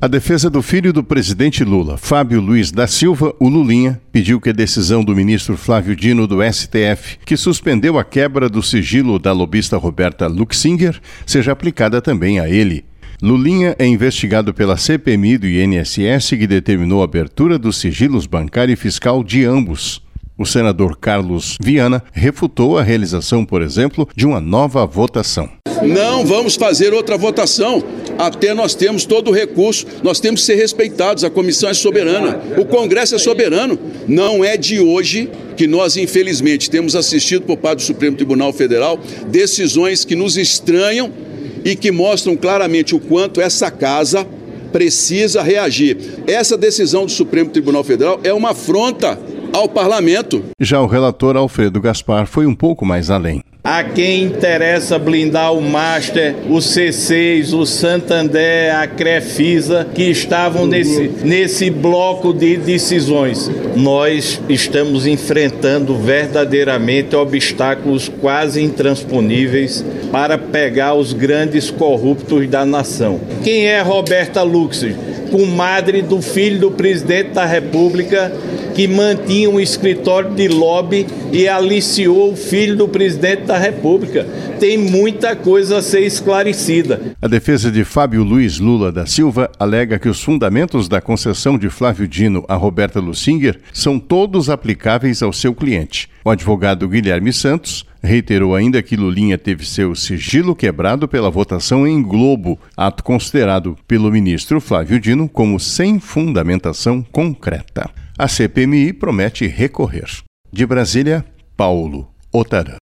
A defesa do filho do presidente Lula, Fábio Luiz da Silva, o Lulinha, pediu que a decisão do ministro Flávio Dino do STF, que suspendeu a quebra do sigilo da lobista Roberta Luxinger, seja aplicada também a ele. Lulinha é investigado pela CPMI do INSS, que determinou a abertura dos sigilos bancário e fiscal de ambos. O senador Carlos Viana refutou a realização, por exemplo, de uma nova votação. Não vamos fazer outra votação, até nós temos todo o recurso, nós temos que ser respeitados, a comissão é soberana, o Congresso é soberano. Não é de hoje que nós, infelizmente, temos assistido por parte do Supremo Tribunal Federal decisões que nos estranham e que mostram claramente o quanto essa casa precisa reagir. Essa decisão do Supremo Tribunal Federal é uma afronta ao parlamento. Já o relator Alfredo Gaspar foi um pouco mais além. A quem interessa blindar o Master, o C6, o Santander, a Crefisa, que estavam nesse bloco de decisões. Nós estamos enfrentando verdadeiramente obstáculos quase intransponíveis para pegar os grandes corruptos da nação. Quem é Roberta Luxinger? Comadre do filho do presidente da República, que mantinha um escritório de lobby e aliciou o filho do presidente da República. Tem muita coisa a ser esclarecida. A defesa de Fábio Luiz Lula da Silva alega que os fundamentos da concessão de Flávio Dino a Roberta Luxinger são todos aplicáveis ao seu cliente. O advogado Guilherme Santos reiterou ainda que Lulinha teve seu sigilo quebrado pela votação em Globo, ato considerado pelo ministro Flávio Dino como sem fundamentação concreta. A CPMI promete recorrer. De Brasília, Paulo Otarã.